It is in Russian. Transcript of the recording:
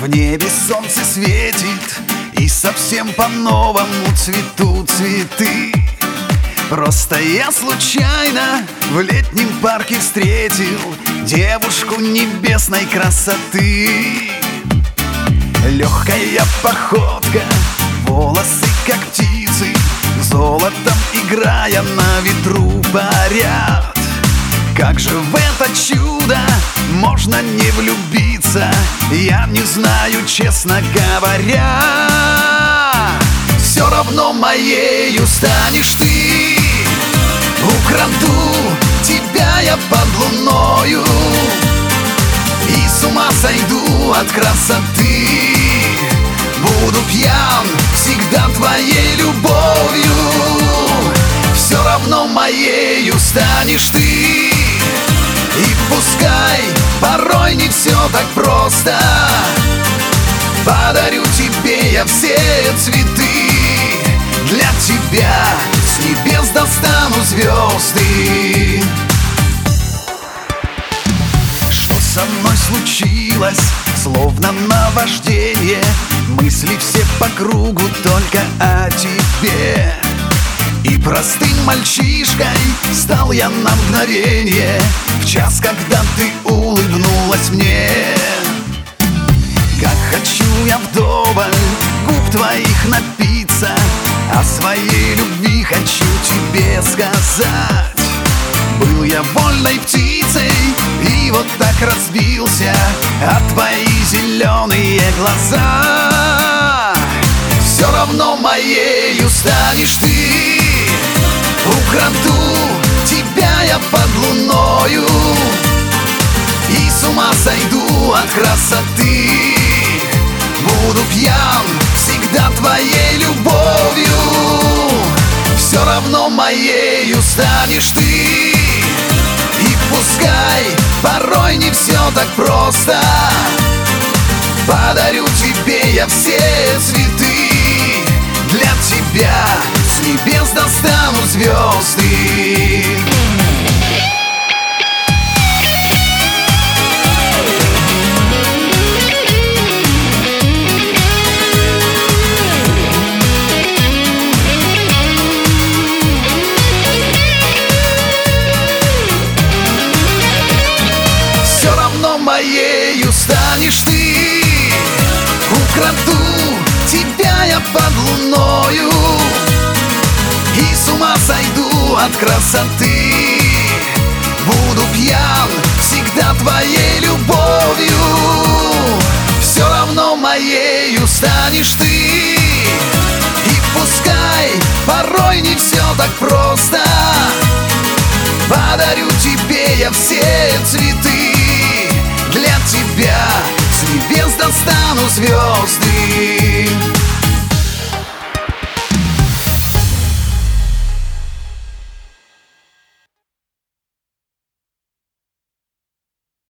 В небе солнце светит, и совсем по-новому цветут цветы. Просто я случайно в летнем парке встретил девушку небесной красоты. Легкая походка, волосы как птицы, золотом играя на ветру парят. Как же в это чудо можно не влюбиться, я не знаю, честно говоря. Все равно моею станешь ты. Украду тебя я под луною и с ума сойду от красоты. Буду пьян всегда твоей любовью. Все равно моею станешь ты. И пускай порой не все так просто, подарю тебе я все цветы. Для тебя с небес достану звезды. Что со мной случилось, словно наваждение, мысли все по кругу только о тебе. И простым мальчишкой стал я на мгновение, в час, когда ты улыбнулась мне. Как хочу я вдоволь губ твоих напиться, о своей любви хочу тебе сказать. Был я вольной птицей и вот так разбился о твои зеленые глаза. Все равно моею станешь ты. Украду тебя я под луною и с ума сойду от красоты. Буду пьян всегда твоей любовью. Все равно моею станешь ты. И пускай порой не все так просто, подарю тебе я все цветы. Для тебя с небес достану звезды. Все равно моею станешь ты. Украду тебя я под луною и с ума сойду от красоты. Буду пьян